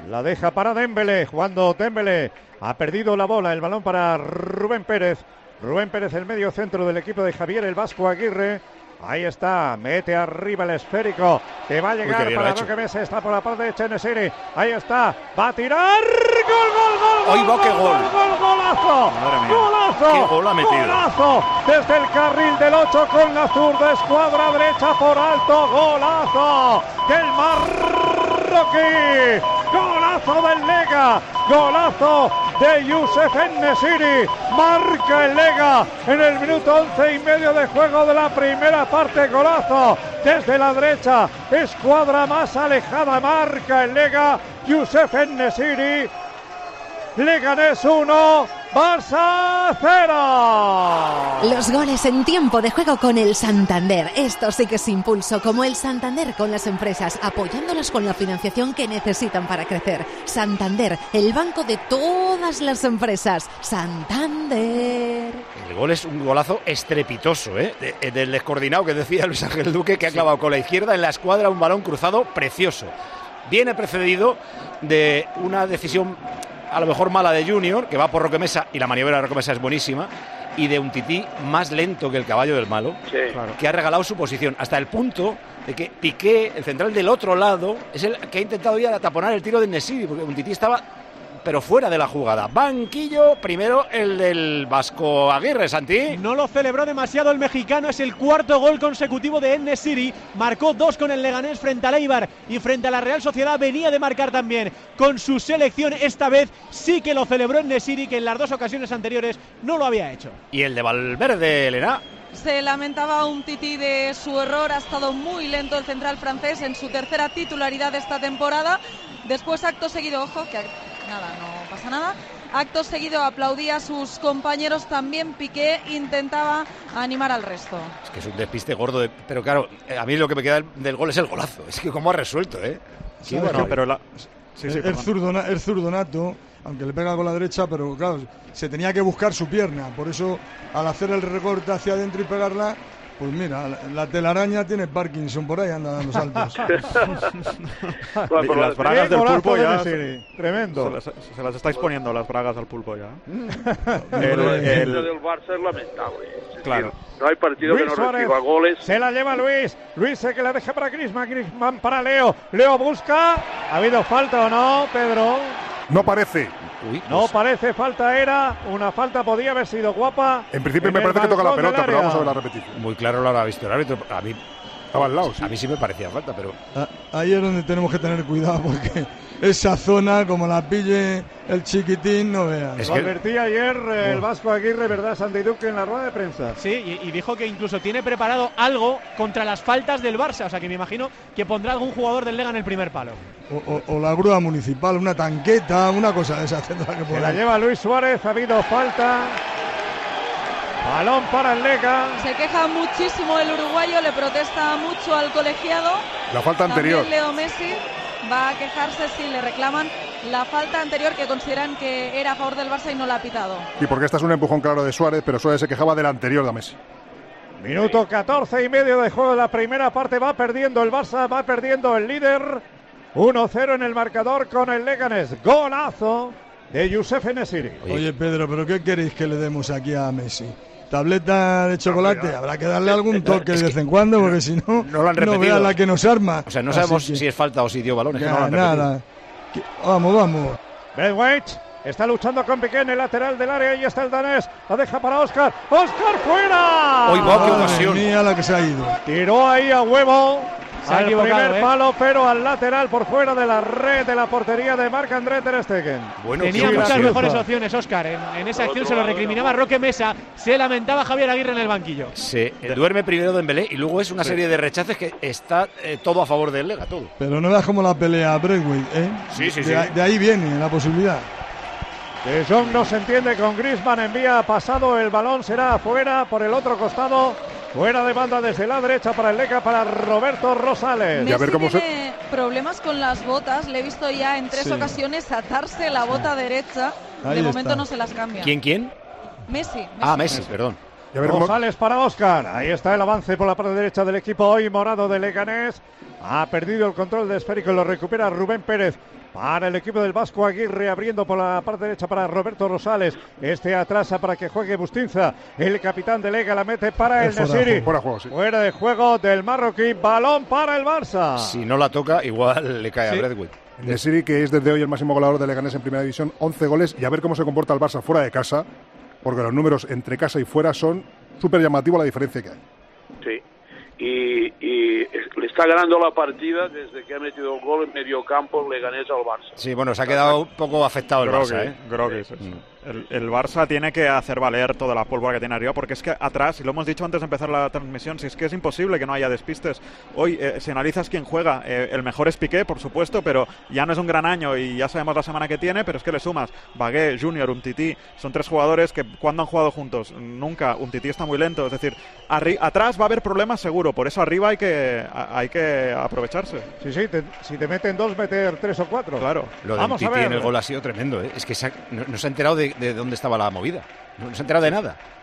La deja para Dembélé, jugando Dembélé. Ha perdido la bola, el balón para Rubén Pérez. Rubén Pérez, el medio centro del equipo de Javier el Vasco Aguirre. Ahí está, mete arriba el esférico, que va a llegar para Roque Mesa, está por la parte derecha de Nesiri. Ahí está, va a tirar. ¡Gol! ¡Hoy va, qué gol! ¡Golazo! ¡Golazo! ¡Qué gol ha metido! ¡Golazo! Desde el carril del 8 con la zurda, escuadra derecha por alto. ¡Golazo! ¡Del marroquí! ¡Golazo del Lega! ¡Golazo de Youssef En-Nesyri! Marca el Lega en el minuto 11 y medio de juego de la primera parte. Golazo desde la derecha, escuadra más alejada, marca el Lega. Youssef En-Nesyri. Leganés 1, Barça 0. Los goles en tiempo de juego con el Santander. Esto sí que es impulso, como el Santander con las empresas, apoyándolas con la financiación que necesitan para crecer. Santander, el banco de todas las empresas. Santander. El gol es un golazo estrepitoso, del descoordinado que decía Luis Ángel Duque, que ha clavado con la izquierda en la escuadra un balón cruzado precioso. Viene precedido de una decisión a lo mejor mala de Junior, que va por Roque Mesa, y la maniobra de Roque Mesa es buenísima, y de un Tití más lento que el caballo del malo, sí, que ha regalado su posición, hasta el punto de que Piqué, el central del otro lado, es el que ha intentado ir a taponar el tiro de En-Nesyri, porque un Tití estaba pero fuera de la jugada. Banquillo, primero el del Vasco Aguirre, Santi. No lo celebró demasiado el mexicano, es el cuarto gol consecutivo de En-Nesyri, marcó 2 con el Leganés frente al Eibar y frente a la Real Sociedad venía de marcar también con su selección. Esta vez sí que lo celebró En-Nesyri, que en las 2 ocasiones anteriores no lo había hecho. Y el de Valverde, Elena. Se lamentaba un Tití de su error, ha estado muy lento el central francés en su tercera titularidad de esta temporada. Después, acto seguido, ojo, que nada, no pasa nada. Acto seguido aplaudía a sus compañeros, también Piqué intentaba animar al resto. Es que es un despiste gordo, pero claro, a mí lo que me queda del gol es el golazo. Es que cómo ha resuelto, Sí, bueno, pero es zurdonato, aunque le pega con la derecha, pero claro, se tenía que buscar su pierna. Por eso, al hacer el recorte hacia adentro y pegarla, pues mira, la telaraña tiene Parkinson, por ahí anda dando saltos. Y las bragas del pulpo ya... Tremendo. Se las estáis poniendo las bragas al pulpo ya. El del Barça es lamentable. Claro. No hay partido Luis que no Suárez reciba goles. Se la lleva Luis. Luis se que la deja para Griezmann para Leo. Leo busca. ¿Ha habido falta o no, Pedro? No parece. No parece falta, era una falta, podía haber sido guapa. En principio me parece que toca la pelota, pero vamos a ver la repetición. Muy claro lo habrá visto el árbitro. A mí estaba al lado, sí. A mí sí me parecía falta, pero... Ahí es donde tenemos que tener cuidado, porque esa zona, como la pille el chiquitín, no veas. Lo advertía ayer el Vasco Aguirre, ¿verdad, Santi Duque, en la rueda de prensa? Sí, y dijo que incluso tiene preparado algo contra las faltas del Barça, o sea que me imagino que pondrá algún jugador del Lega en el primer palo. O la grúa municipal, una tanqueta, una cosa de esa. Se la lleva Luis Suárez, ha habido falta. Balón para el Lega. Se queja muchísimo el uruguayo, le protesta mucho al colegiado. La falta anterior. También Leo Messi va a quejarse si le reclaman la falta anterior, que consideran que era a favor del Barça y no la ha pitado. Y porque esta es un empujón claro de Suárez, pero Suárez se quejaba del anterior de Messi. Minuto 14 y medio de juego de la primera parte. Va perdiendo el Barça, va perdiendo el líder. 1-0 en el marcador con el Leganés. Golazo de Youssef En-Nesyri. Oye, Pedro, ¿pero qué queréis que le demos aquí a Messi? ¿Tableta de chocolate? Habrá que darle algún toque de vez en cuando, porque si no, no lo han repetido. No vea la que nos arma. O sea, no sabemos si es falta o si dio balones. Ya, que no lo han nada. Vamos. Braithwaite está luchando con Piqué en el lateral del área. Ahí está el danés. La deja para Óscar. ¡Óscar fuera! ¡Hoy va, qué ocasión! Mía, la que se ha ido. Tiró ahí a huevo. Se ha equivocado, primer palo, pero al lateral por fuera de la red de la portería de Marc-André ter Stegen. Bueno, tenía muchas mejores opciones, Óscar. En esa acción se lo recriminaba Roque Mesa, se lamentaba Javier Aguirre en el banquillo. Se duerme primero Dembélé y luego es una serie de rechaces que está todo a favor del Lega, todo. Pero no veas como la pelea Braithwaite, ¿eh? Sí. De ahí viene la posibilidad. De Jong no se entiende con Griezmann, envía pasado, el balón será afuera por el otro costado. Fuera de banda desde la derecha para el Lega, para Roberto Rosales. Messi tiene problemas con las botas. Le he visto ya en 3 ocasiones atarse la bota derecha. De momento no se las cambia. ¿Quién? Messi. Messi, perdón. Rosales para Óscar. Ahí está el avance por la parte derecha del equipo hoy morado de Leganés. Ha perdido el control de esférico, lo recupera Rubén Pérez. para el equipo del Vasco Aguirre, abriendo por la parte derecha para Roberto Rosales. Este atrasa para que juegue Bustinza. El capitán de Lega la mete para el Nesiri. Fuera de juego del marroquí. Balón para el Barça. Si no la toca, igual le cae a Braithwaite. Nesiri, que es desde hoy el máximo goleador de Leganés en Primera División, 11 goles. Y a ver cómo se comporta el Barça fuera de casa, porque los números entre casa y fuera son súper llamativos la diferencia que hay. Sí. Y le está ganando la partida desde que ha metido el gol en medio campo Leganés al Barça. Sí, bueno, se ha quedado un poco afectado el Barça, Creo que es eso. El Barça tiene que hacer valer toda la pólvora que tiene arriba, porque es que atrás, y lo hemos dicho antes de empezar la transmisión, si es que es imposible que no haya despistes. Hoy, si analizas quién juega, el mejor es Piqué, por supuesto, pero ya no es un gran año y ya sabemos la semana que tiene, pero es que le sumas Bagué, Junior, Umtiti, son 3 jugadores que cuando han jugado juntos, nunca. Umtiti está muy lento, es decir, atrás va a haber problemas seguro, por eso arriba hay que aprovecharse. Sí, si te meten 2, meter 3 o 4. Claro. Lo de Umtiti en el gol ha sido tremendo, Es que no se ha enterado de dónde estaba la movida, no se ha enterado de nada.